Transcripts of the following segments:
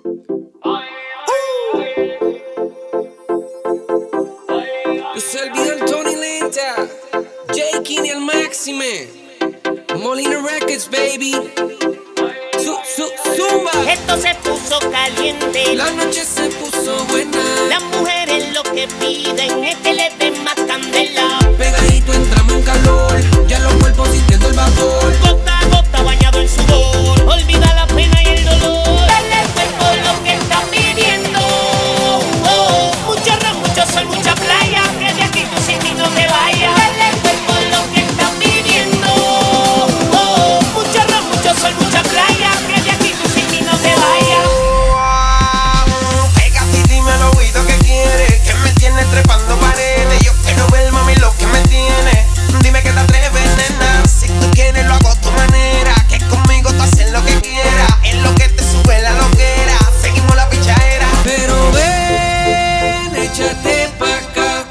Tu servidor Tony Lenta, J-King y el Máxime, Molina Records, baby. Zumba. Esto se puso caliente, La noche se puso buena. las mujeres lo que piden es que le den más candela. Pegadito entramos en calor, ya los cuerpos sintiendo el vapor. Gota a gota bañado en sudor, olvida la pena y el dolor. Dale al cuerpo lo que está pidiendo. Mucho ron, mucho sol, mucha playa, que de aquí tú sin mí no te vayas. Dale al cuerpo lo que está pidiendo. Mucho ron, mucho sol, mucha playa, que de aquí tú sin mí no te vayas. Pégate y dime al oído que quieres, que me tienes trepando paredes. Yo quiero ver, mami, lo que me tienes. Dime que te atreves, nena. Si tú quieres, lo hago a tu manera. Que conmigo tú haces lo que quieras. Es lo que te sube la loquera. Seguimos la pichadera. Pero ven, échate pa' acá.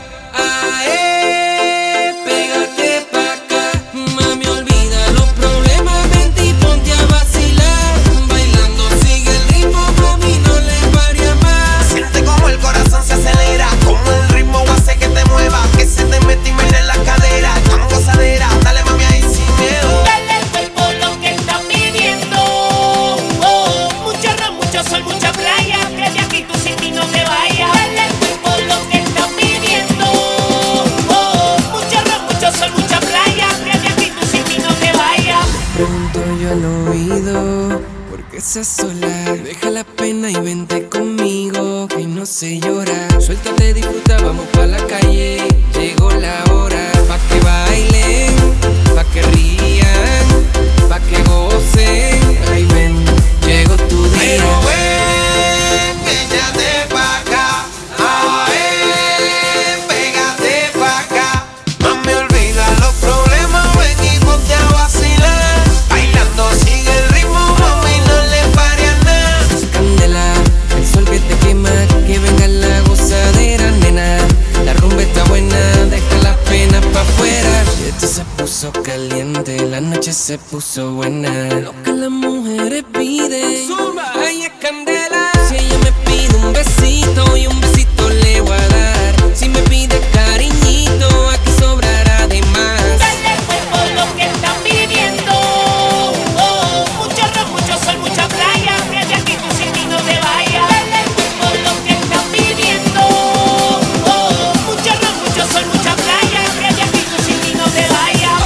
Pégate pa' acá. Mami, olvida los problemas, vente y ponte a vacilar. Bailando sigue el ritmo, mami, no le pares más. Siente como el corazón se acelera. Como el ritmo hace que te mueva. Que se te mete y me en la cadera. Tan gozadera, dale mami ahí sin miedo. Dale al cuerpo lo que está pidiendo. Mucho ron, mucho sol, mucha playa, que de aquí tú sin mí no te vayas. Dale al cuerpo lo que está pidiendo. Mucho ron, mucho sol, mucha playa, que de aquí tú sin mí no te vayas. Pregunto yo al oído, ¿por qué estás sola? Deja la pena y vente conmigo, que no sé llorar. Suéltate, disfruta, vamos pa' la calle. Llegó la hora, pa' que bailen, pa' que rían, pa' que gocen. Ay, ven, llegó tu día. Pero ven, échate pa' acá. Pégate pa' acá. Mami, olvida los problemas, ven y ponte a vacilar. Bailando sigue el ritmo, mami, no le pares a nada. Candela, el sol que te quema, que venga la gozadera, nena. La rumba está buena, deja las penas pa' afuera. Esto se puso caliente, la noche se puso buena. Lo que las mujeres piden, ay, es candela. Si ella me pide un besito y un besito le voy a dar. Si me pide cariñito, aquí sobrará de más. Dale al cuerpo lo que está pidiendo. Mucho ron, mucho sol, mucha playa, que de aquí tú sin mí no te vayas. Dale al cuerpo lo que está pidiendo. Mucho ron, mucho sol, mucha playa, que de aquí tú sin mí no te vayas.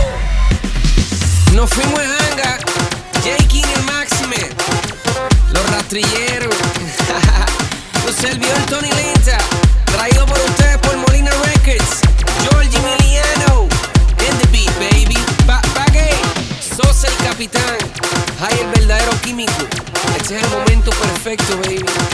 Nos fuimos en hanga, J-King y el Máxime, los rastrilleros. Tu servidor Tony Lenta, traído por ustedes por Molina Records. George Emiliano, in the beat, baby. Pague, Sosa el capitán, hay el verdadero químico. Este es el momento perfecto, baby.